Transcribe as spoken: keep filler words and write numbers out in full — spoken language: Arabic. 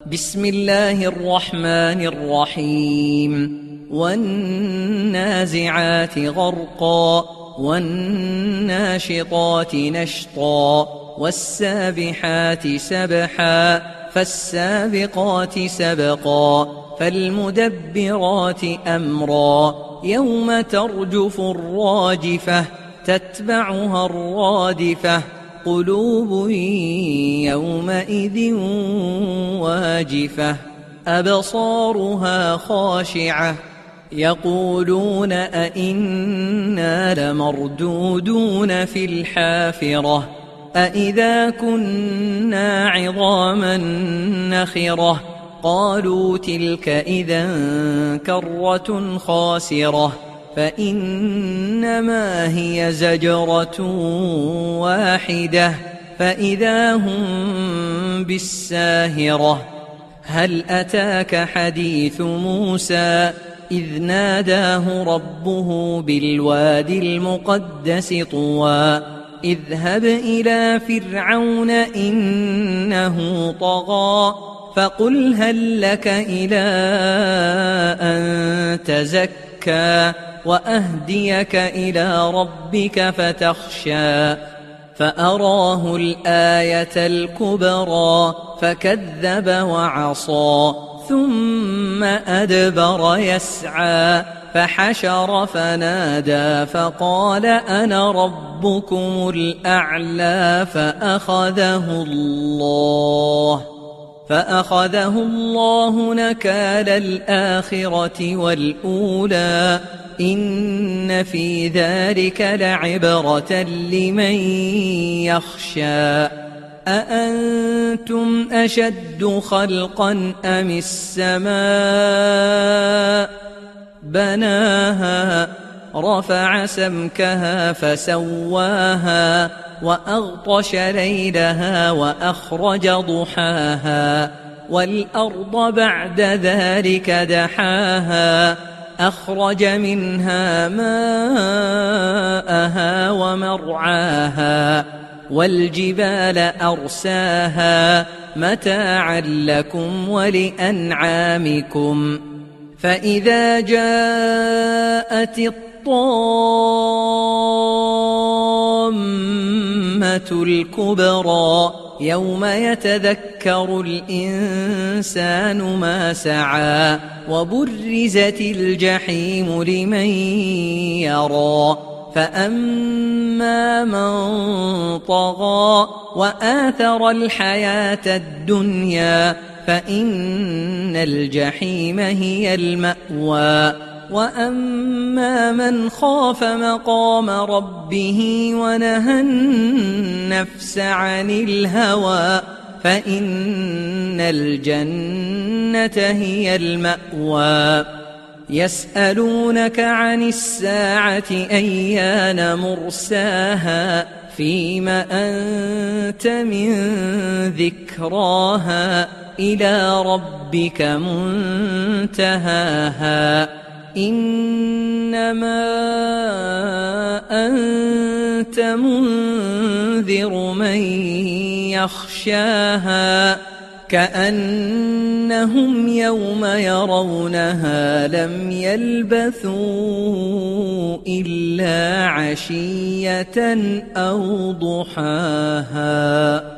بسم الله الرحمن الرحيم والنازعات غرقا والناشطات نشطا والسابحات سبحا فالسابقات سبقا فالمدبرات أمرا يوم ترجف الراجفة تتبعها الرادفة قلوب يومئذ واجفة أبصارها خاشعة يقولون أئنا لمردودون في الحافرة أئذا كنا عظاما نخرة قالوا تلك إذا كرة خاسرة فإنما هي زجرة واحدة فإذا هم بالساهرة هل أتاك حديث موسى إذ ناداه ربه بالوادي المقدس طوى اذهب إلى فرعون إنه طغى فقل هل لك إلى أن تزكى وأهديك إلى ربك فتخشى فأراه الآية الكبرى فكذب وعصى ثم أدبر يسعى فحشر فنادى فقال أنا ربكم الأعلى فأخذه الله فأخذه الله نكال الآخرة والأولى إن في ذلك لعبرة لمن يخشى أأنتم أشد خلقا أم السماء بناها رفع سمكها فسواها وأغطش ليلها وأخرج ضحاها والأرض بعد ذلك دحاها أخرج منها ماءها ومرعاها والجبال أرساها متاعا لكم ولأنعامكم فإذا جاءت الطامة الكبرى يوم يتذكر الإنسان ما سعى وبرزت الجحيم لمن يرى فأما من طغى وآثر الحياة الدنيا فإن الجحيم هي المأوى وأما من خاف مقام ربه ونهى النفس عن الهوى فإن الجنة هي المأوى يسألونك عن الساعة أيان مرساها فيم أنت من ذكراها إلى ربك منتهاها إنما أنت منذر من يخشاها كأنهم يوم يرونها لم يلبثوا إلا عشية أو ضحاها.